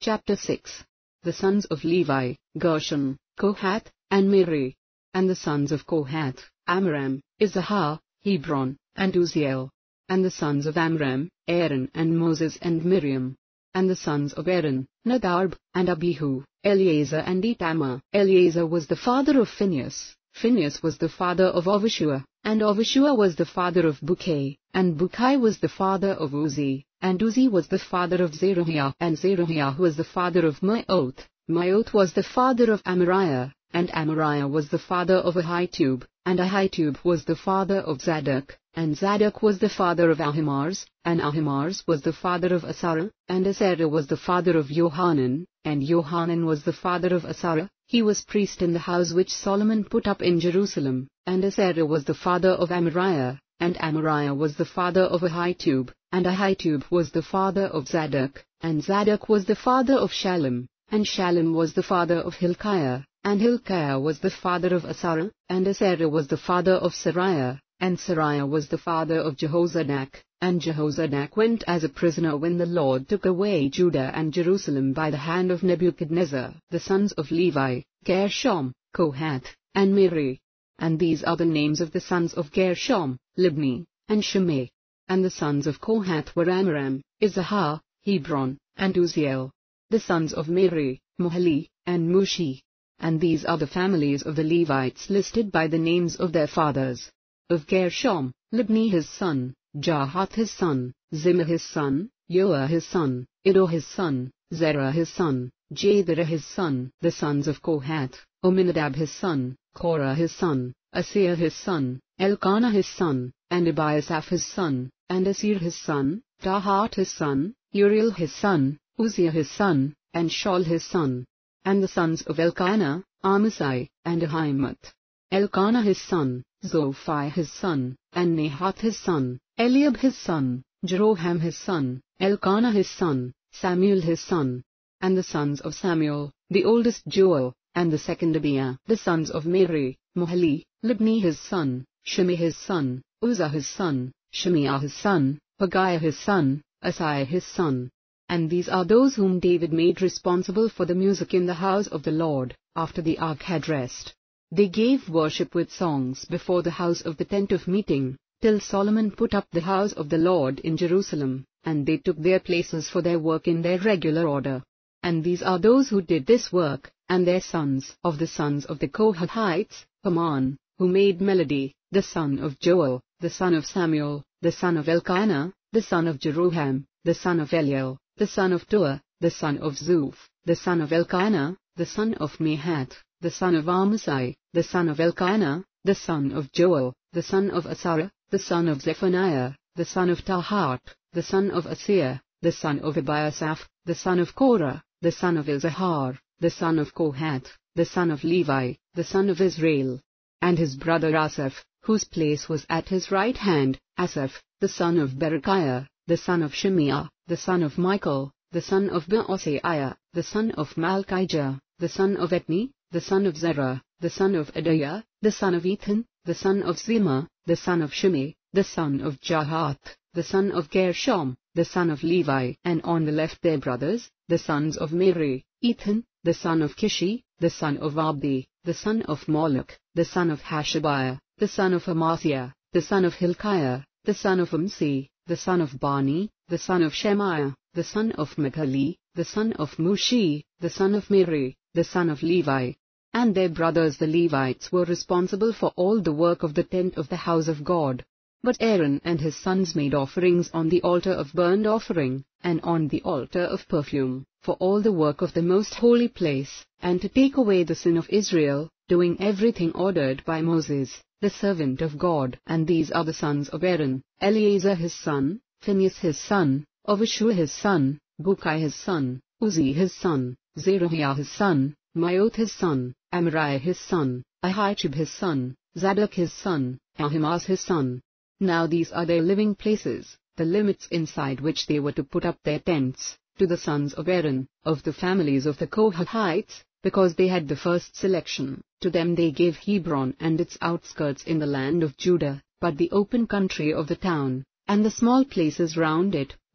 Chapter 6. The sons of Levi, Gershon, Kohath, and Merari. And the sons of Kohath, Amram, Issachar, Hebron, and Uzziel. And the sons of Amram, Aaron and Moses and Miriam. And the sons of Aaron, Nadab, and Abihu, Eleazar and Itamar. Eleazar was the father of Phinehas, Phinehas was the father of Avishua, and Avishua was the father of Bukki, and Bukki was the father of Uzzi, and Uzzi was the father of Zerahiah, and Zerahiah was the father of Maoth. Maoth was the father of Amariah, and Amariah was the father of Ahitub, and Ahitub was the father of Zadok, and Zadok was the father of Ahimaaz, and Ahimaaz was the father of Asarah, and Asarah was the father of Johanan, and Johanan was the father of Asarah. He was priest in the house which Solomon put up in Jerusalem, and Asarah was the father of Amariah, and Amariah was the father of Ahitub, and Ahitub was the father of Zadok, and Zadok was the father of Shallum, and Shallum was the father of Hilkiah, and Hilkiah was the father of Asarah, and Asarah was the father of Sariah, and Sariah was the father of Jehozadak, and Jehozadak went as a prisoner when the Lord took away Judah and Jerusalem by the hand of Nebuchadnezzar. The sons of Levi, Gershom, Kohath, and Merari. And these are the names of the sons of Gershom, Libni, and Shimei. And the sons of Kohath were Amram, Issachar, Hebron, and Uzziel. The sons of Merari, Mahli, and Mushi. And these are the families of the Levites listed by the names of their fathers. Of Gershom, Libni his son, Jahath his son, Zimah his son, Yoah his son, Iddo his son, Zerah his son, Jathara his son. The sons of Kohath, Aminadab his son, Korah his son, Asir his son, Elkanah his son, and Abiasaph his son, and Asir his son, Tahat his son, Uriel his son, Uzziah his son, and Shaul his son. And the sons of Elkanah, Amasai, and Ahimath. Elkanah his son, Zophai his son, and Nahath his son, Eliab his son, Jeroham his son, Elkanah his son, Samuel his son. And the sons of Samuel, the oldest Joel, and the second Abiah. The sons of Merari, Mahli, Libni his son, Shimei his son, Uzzah his son, Shemiah his son, Haggiah his son, Asaiah his son. And these are those whom David made responsible for the music in the house of the Lord, after the ark had rest. They gave worship with songs before the house of the tent of meeting, till Solomon put up the house of the Lord in Jerusalem, and they took their places for their work in their regular order. And these are those who did this work, and their sons. Of the sons of the Kohathites, Haman, who made melody, the son of Joel, the son of Samuel, the son of Elkanah, the son of Jeroham, the son of Eliel, the son of Toah, the son of Zuph, the son of Elkanah, the son of Mahath, the son of Amasai, the son of Elkanah, the son of Joel, the son of Asarah, the son of Zephaniah, the son of Tahat, the son of Asir, the son of Abiasaph, the son of Korah, the son of Issachar, the son of Kohath, the son of Levi, the son of Israel. And his brother Asaph, whose place was at his right hand, Asaph, the son of Berechiah, the son of Shemiah, the son of Michael, the son of Maaseiah, the son of Malchijah, the son of Etni, the son of Zerah, the son of Adaiah, the son of Ethan, the son of Zimah, the son of Shimei, the son of Jahath, the son of Gershom, the son of Levi. And on the left their brothers, the sons of Merari, Ethan, the son of Kishi, the son of Abdi, the son of Moloch, the son of Hashabiah, the son of Amasaiah, the son of Hilkiah, the son of Amsi, the son of Bani, the son of Shemaiah, the son of Mahli, the son of Mushi, the son of Merari, the son of Levi. And their brothers the Levites were responsible for all the work of the tent of the house of God. But Aaron and his sons made offerings on the altar of burnt offering, and on the altar of perfume, for all the work of the most holy place, and to take away the sin of Israel, doing everything ordered by Moses, the servant of God. And these are the sons of Aaron, Eleazar his son, Phinehas his son, Avishua his son, Bukki his son, Uzzi his son, Zerahiah his son, Maoth his son, Amariah his son, Ahitub his son, Zadok his son, Ahimaaz his son. Now these are their living places, the limits inside which they were to put up their tents, to the sons of Aaron, of the families of the Kohathites, because they had the first selection. To them they gave Hebron and its outskirts in the land of Judah, but the open country of the town, and the small places round it,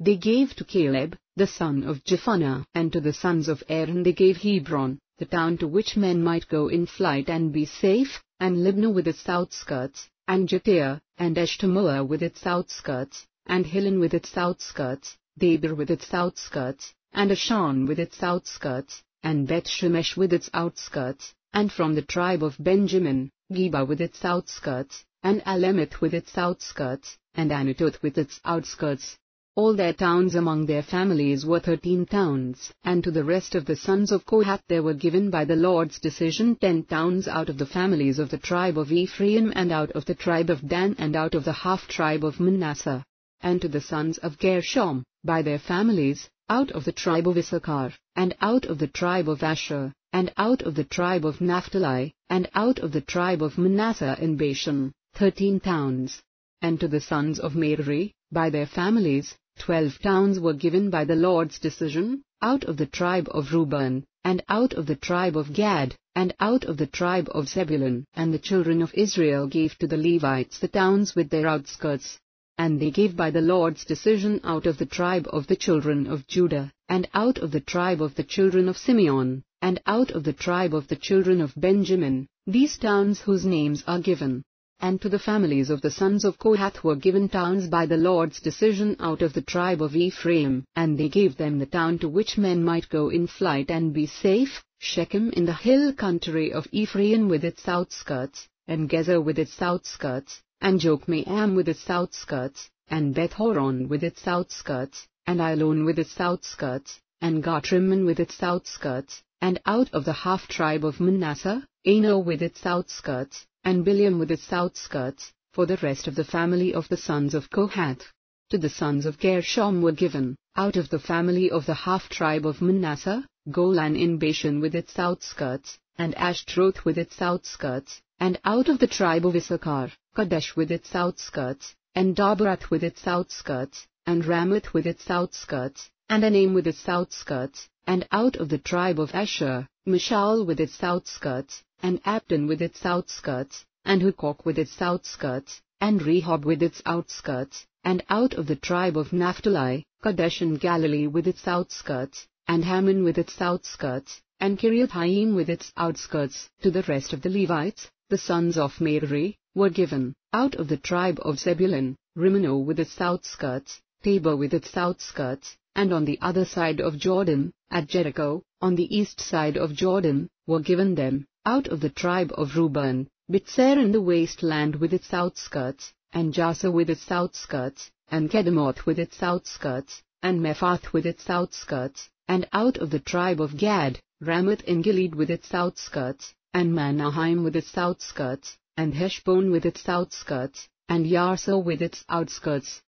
they gave to Caleb, the son of Jephunneh. And to the sons of Aaron they gave Hebron, the town to which men might go in flight and be safe, and Libnah with its outskirts, and Jattir, and Eshtemoa with its outskirts, and Hilen with its outskirts, Debir with its outskirts, and Ashan with its outskirts, and Beth-Shemesh with its outskirts, and from the tribe of Benjamin, Geba with its outskirts, and Alemeth with its outskirts, and Anatoth with its outskirts. All their towns among their families were 13 towns. And to the rest of the sons of Kohath there were given by the Lord's decision 10 towns out of the families of the tribe of Ephraim, and out of the tribe of Dan, and out of the half-tribe of Manasseh. And to the sons of Gershom, by their families, out of the tribe of Issachar, and out of the tribe of Asher, and out of the tribe of Naphtali, and out of the tribe of Manasseh in Bashan, 13 towns. And to the sons of Merari, by their families, 12 towns were given by the Lord's decision, out of the tribe of Reuben, and out of the tribe of Gad, and out of the tribe of Zebulun. And the children of Israel gave to the Levites the towns with their outskirts. And they gave by the Lord's decision out of the tribe of the children of Judah, and out of the tribe of the children of Simeon, and out of the tribe of the children of Benjamin, these towns whose names are given. And to the families of the sons of Kohath were given towns by the Lord's decision out of the tribe of Ephraim, and they gave them the town to which men might go in flight and be safe, Shechem in the hill country of Ephraim with its outskirts, and Gezer with its outskirts, and Jokmeam with its outskirts, and Beth-horon with its outskirts, and Ailon with its outskirts, and Gatrimmon with its outskirts, and out of the half-tribe of Manasseh, Ano with its outskirts, and Bileam with its outskirts, for the rest of the family of the sons of Kohath. To the sons of Gershom were given, out of the family of the half-tribe of Manasseh, Golan in Bashan with its outskirts, and Ashtaroth with its outskirts, and out of the tribe of Issachar, Kadesh with its outskirts, and Daberath with its outskirts, and Ramoth with its outskirts, and Anem with its outskirts, and out of the tribe of Asher, Mishal with its outskirts, and Abdon with its outskirts, and Hukok with its outskirts, and Rehob with its outskirts, and out of the tribe of Naphtali, Kadesh in Galilee with its outskirts, and Hammon with its outskirts, and Kiriathaim with its outskirts. To the rest of the Levites, the sons of Merari, were given, out of the tribe of Zebulun, Rimmono with its outskirts, Tabor with its outskirts, and on the other side of Jordan, at Jericho, on the east side of Jordan, were given them, out of the tribe of Reuben, Bitzer in the wasteland with its outskirts, and Jazer with its outskirts, and Kedemoth with its outskirts, and Mephath with its outskirts, and out of the tribe of Gad, Ramoth in Gilead with its outskirts, and Manaheim with its outskirts, and Heshbon with its outskirts, and Yarsah with its outskirts.